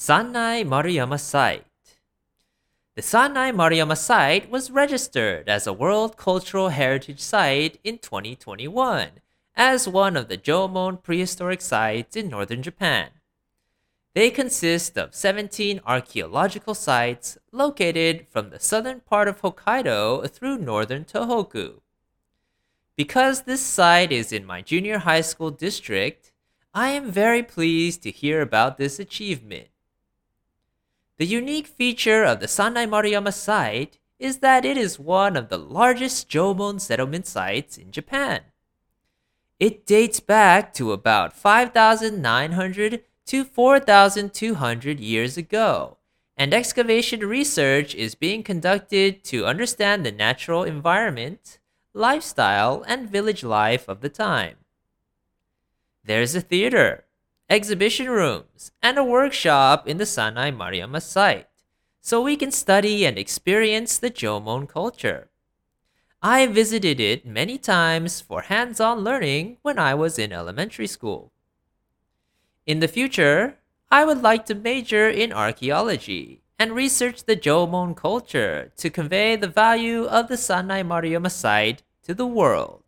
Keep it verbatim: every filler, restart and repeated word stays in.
Sannai Maruyama Site. The Sannai Maruyama Site was registered as a World Cultural Heritage Site in twenty twenty-one as one of the Jomon prehistoric sites in northern Japan. They consist of seventeen archaeological sites located from the southern part of Hokkaido through northern Tohoku. Because this site is in my junior high school district, I am very pleased to hear about this achievement. The unique feature of the Sannai Maruyama site is that it is one of the largest Jomon settlement sites in Japan. It dates back to about five thousand nine hundred to four thousand two hundred years ago, and excavation research is being conducted to understand the natural environment, lifestyle, and village life of the time. There's a theater, exhibition rooms, and a workshop in the Sannai Maruyama site, so we can study and experience the Jomon culture. I visited it many times for hands-on learning when I was in elementary school. In the future, I would like to major in archaeology and research the Jomon culture to convey the value of the Sannai Maruyama site to the world.